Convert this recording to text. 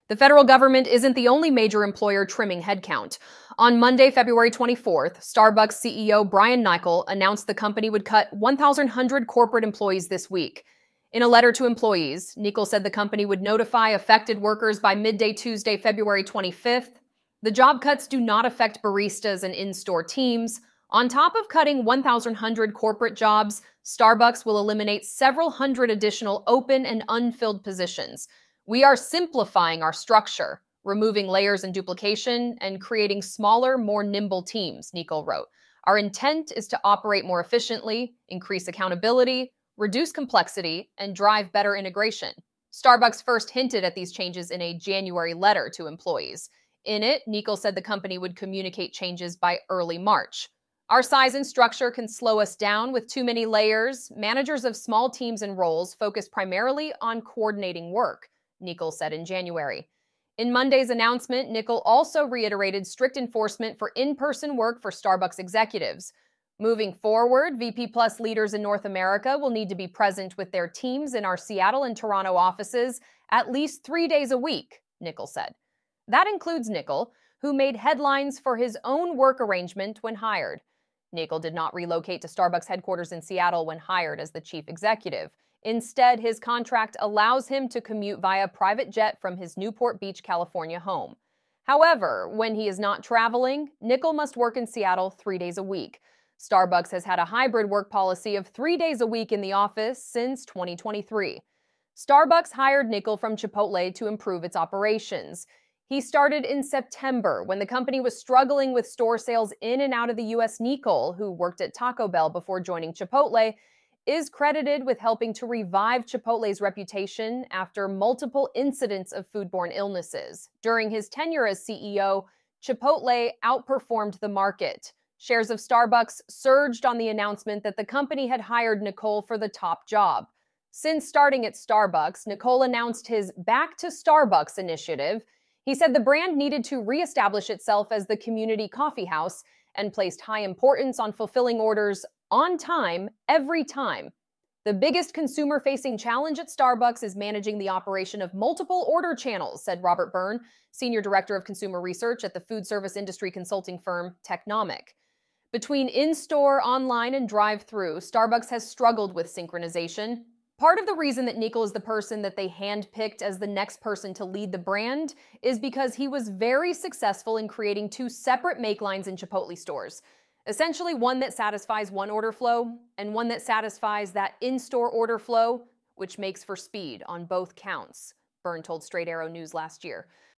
The federal government isn't the only major employer trimming headcount. On Monday, February 24th, Starbucks CEO Brian Niccol announced the company would cut 1,100 corporate employees this week. In a letter to employees, Niccol said the company would notify affected workers by midday Tuesday, February 25th. The job cuts do not affect baristas and in-store teams. On top of cutting 1,100 corporate jobs, Starbucks will eliminate several hundred additional open and unfilled positions. We are simplifying our structure, removing layers and duplication, and creating smaller, more nimble teams, Niccol wrote. Our intent is to operate more efficiently, increase accountability, reduce complexity, and drive better integration. Starbucks first hinted at these changes in a January letter to employees. In it, Niccol said the company would communicate changes by early March. Our size and structure can slow us down with too many layers. Managers of small teams and roles focus primarily on coordinating work, Niccol said in January. In Monday's announcement, Niccol also reiterated strict enforcement for in-person work for Starbucks executives. Moving forward, VP Plus leaders in North America will need to be present with their teams in our Seattle and Toronto offices at least 3 days a week, Niccol said. That includes Niccol, who made headlines for his own work arrangement when hired. Niccol did not relocate to Starbucks headquarters in Seattle when hired as the chief executive. Instead, his contract allows him to commute via private jet from his Newport Beach, California home. However, when he is not traveling, Niccol must work in Seattle 3 days a week. Starbucks has had a hybrid work policy of 3 days a week in the office since 2023. Starbucks hired Niccol from Chipotle to improve its operations. He started in September when the company was struggling with store sales in and out of the U.S. Niccol, who worked at Taco Bell before joining Chipotle, is credited with helping to revive Chipotle's reputation after multiple incidents of foodborne illnesses. During his tenure as CEO, Chipotle outperformed the market. Shares of Starbucks surged on the announcement that the company had hired Niccol for the top job. Since starting at Starbucks, Niccol announced his Back to Starbucks initiative. He said the brand needed to reestablish itself as the community coffee house and placed high importance on fulfilling orders on time, every time. The biggest consumer-facing challenge at Starbucks is managing the operation of multiple order channels, said Robert Byrne, Senior Director of Consumer Research at the food service industry consulting firm Technomic. Between in-store, online, and drive-through, Starbucks has struggled with synchronization. Part of the reason that Niccol is the person that they handpicked as the next person to lead the brand is because he was very successful in creating 2 separate make lines in Chipotle stores. Essentially one that satisfies one order flow and one that satisfies that in-store order flow, which makes for speed on both counts, Byrne told Straight Arrow News last year.